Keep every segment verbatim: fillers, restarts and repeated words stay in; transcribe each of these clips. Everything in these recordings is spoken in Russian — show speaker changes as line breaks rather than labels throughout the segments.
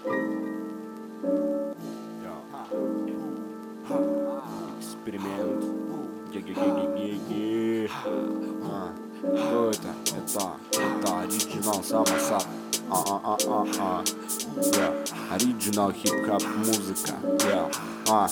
Эксперимент. Ге-ге-ге-ге-ге-ге. А, кто это? Это, это оригинал Самосад. А-а-а-а-а. Yeah. Оригинал хип-хоп музыка. Yeah. А.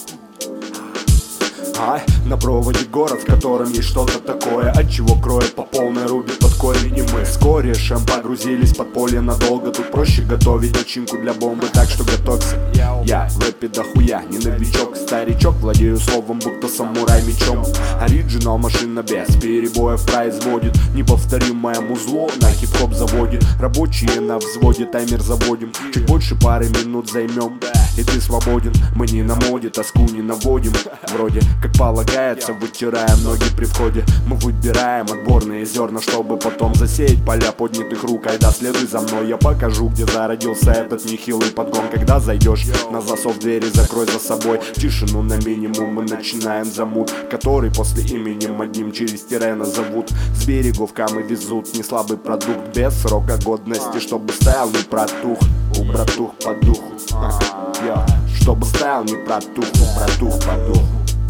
Ай, на проводе город, в котором есть что-то такое, от чего кроет по полной, рубит под корень. И мы с корешем погрузились под поле надолго. Тут проще готовить начинку для бомбы, так что готовься. Я в рэпе дохуя, не новичок, старичок. Владею словом, будто самурай мечом. Оригинал машина без перебоев производит неповторимое музло на хип-хоп заводе. Рабочие на взводе, таймер заводим. Чуть больше пары минут займем, и ты свободен. Мы не на моде, тоску не наводим. Вроде как полагается, вытираем ноги при входе. Мы выбираем отборные зерна, чтобы потом засеять поля поднятых рук. Айда, следуй за мной, я покажу, где зародился этот нехилый подгон. Когда зайдешь на засов двери, закрой за собой. Тишину на минимум, мы начинаем замут, который после именем одним через тире назовут. С берегов камы везут не слабый продукт без срока годности, чтобы стоял не протух. У братух по духу, я, чтобы стоял не протух, у братух по духу.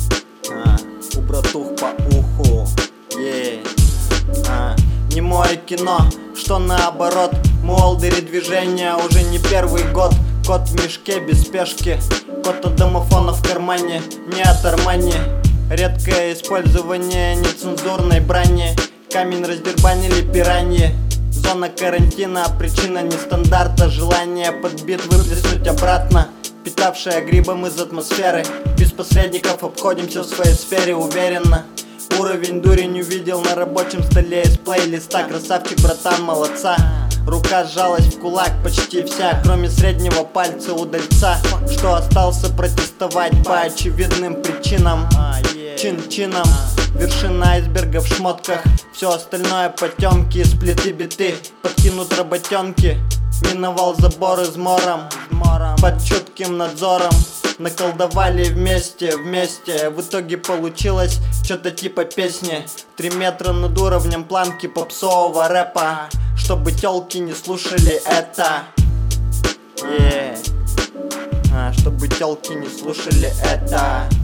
А, у братух по уху, yeah. а, Не мое кино, что наоборот. Молдери движения уже не первый год. Кот в мешке без спешки, кот от домофона в кармане, не от Армани. Редкое использование нецензурной брани. Камень раздербанили пираньи. Зона карантина, причина нестандарта. Желание подбит выплеснуть обратно, питавшая грибом из атмосферы. Без посредников обходимся в своей сфере уверенно. Уровень дурень увидел на рабочем столе из плейлиста. Красавчик, братан, молодца. Рука сжалась в кулак почти вся, кроме среднего пальца удальца, что остался протестовать по очевидным причинам. Чин-чином, вершина айсберга в шмотках. Все остальное потемки, сплиты биты, подкинут работенки. Миновал забор измором, под чутким надзором. Наколдовали вместе, вместе. В итоге получилось что-то типа песни. Три метра над уровнем планки попсового рэпа, чтобы тёлки не слушали это. yeah. а, Чтобы тёлки не слушали это.